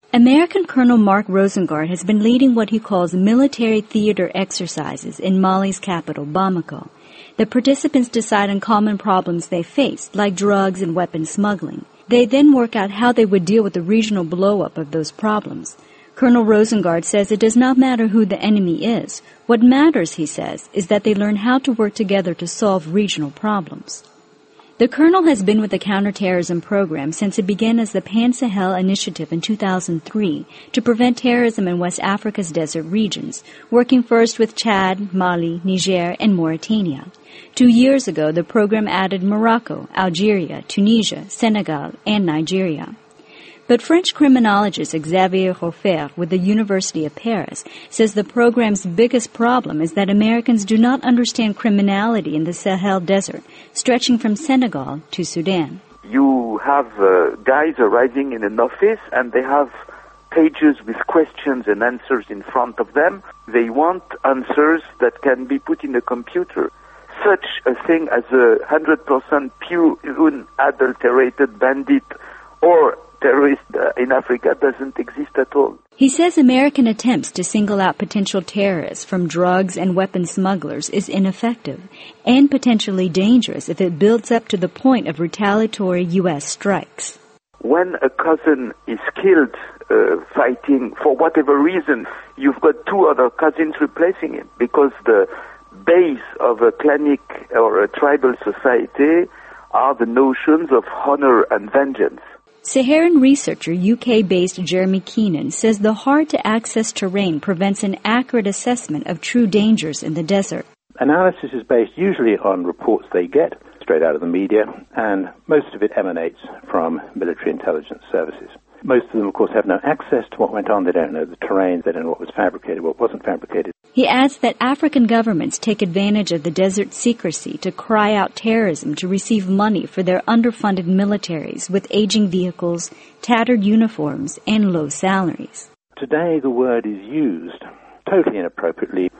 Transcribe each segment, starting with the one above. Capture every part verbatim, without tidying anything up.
American Colonel Mark Rosengart has been leading what he calls military theater exercises in Mali's capital, Bamako. The participants decide on common problems they face, like drugs and weapons smuggling. They then work out how they would deal with the regional blow-up of those problems. Colonel Rosengart says it does not matter who the enemy is. What matters, he says, is that they learn how to work together to solve regional problems. The colonel has been with the counterterrorism program since it began as the Pan-Sahel Initiative in two thousand three to prevent terrorism in West Africa's desert regions, working first with Chad, Mali, Niger, and Mauritania. Two years ago, the program added Morocco, Algeria, Tunisia, Senegal, and Nigeria. But French criminologist Xavier Hofer with the University of Paris says the program's biggest problem is that Americans do not understand criminality in the Sahel Desert, stretching from Senegal to Sudan. You have uh, guys arriving in an office and they have pages with questions and answers in front of them. They want answers that can be put in a computer. Such a thing as a one hundred percent pure, unadulterated bandit or terrorist uh, in Africa doesn't exist at all. He says American attempts to single out potential terrorists from drugs and weapons smugglers is ineffective and potentially dangerous if it builds up to the point of retaliatory U S strikes. When a cousin is killed uh, fighting for whatever reason, you've got two other cousins replacing him because the base of a clanic or a tribal society are the notions of honor and vengeance. Saharan researcher U K-based Jeremy Keenan says the hard-to-access terrain prevents an accurate assessment of true dangers in the desert. Analysis is based usually on reports they get straight out of the media, and most of it emanates from military intelligence services. Most of them, of course, have no access to what went on. They don't know the terrain. They don't know what was fabricated, what wasn't fabricated. He adds that African governments take advantage of the desert secrecy to cry out terrorism to receive money for their underfunded militaries with aging vehicles, tattered uniforms, and low salaries. Today, the word is used totally inappropriately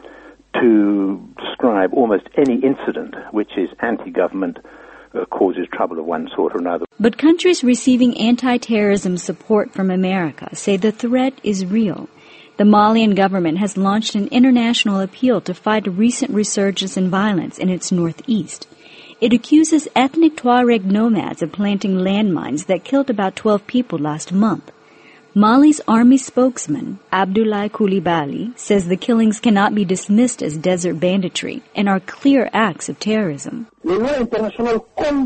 to describe almost any incident which is anti-government, uh, causes trouble of one sort or another. But countries receiving anti-terrorism support from America say the threat is real. The Malian government has launched an international appeal to fight a recent resurgence in violence in its northeast. It accuses ethnic Tuareg nomads of planting landmines that killed about twelve people last month. Mali's army spokesman, Abdoulaye Coulibaly, says the killings cannot be dismissed as desert banditry and are clear acts of terrorism. The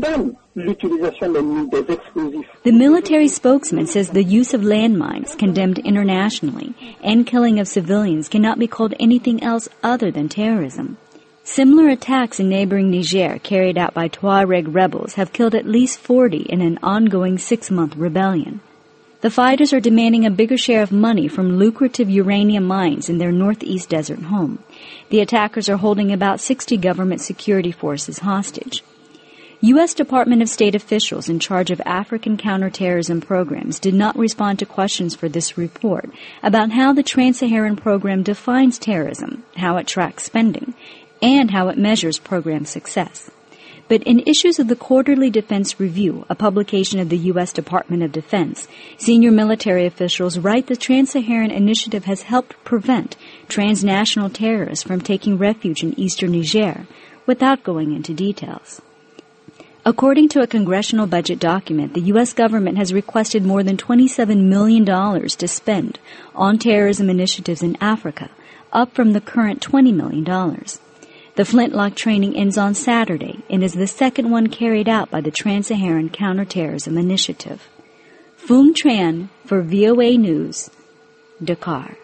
military spokesman says the use of landmines, condemned internationally, and killing of civilians cannot be called anything else other than terrorism. Similar attacks in neighboring Niger carried out by Tuareg rebels have killed at least forty in an ongoing six-month rebellion. The fighters are demanding a bigger share of money from lucrative uranium mines in their northeast desert home. The attackers are holding about sixty government security forces hostage. U S Department of State officials in charge of African counterterrorism programs did not respond to questions for this report about how the Trans-Saharan program defines terrorism, how it tracks spending, and how it measures program success. But in issues of the Quarterly Defense Review, a publication of the U S Department of Defense, senior military officials write the Trans-Saharan Initiative has helped prevent transnational terrorists from taking refuge in eastern Niger, without going into details. According to a congressional budget document, the U S government has requested more than twenty-seven million dollars to spend on terrorism initiatives in Africa, up from the current twenty million dollars. The Flintlock training ends on Saturday and is the second one carried out by the Trans-Saharan Counterterrorism Initiative. Phuong Tran for V O A News, Dakar.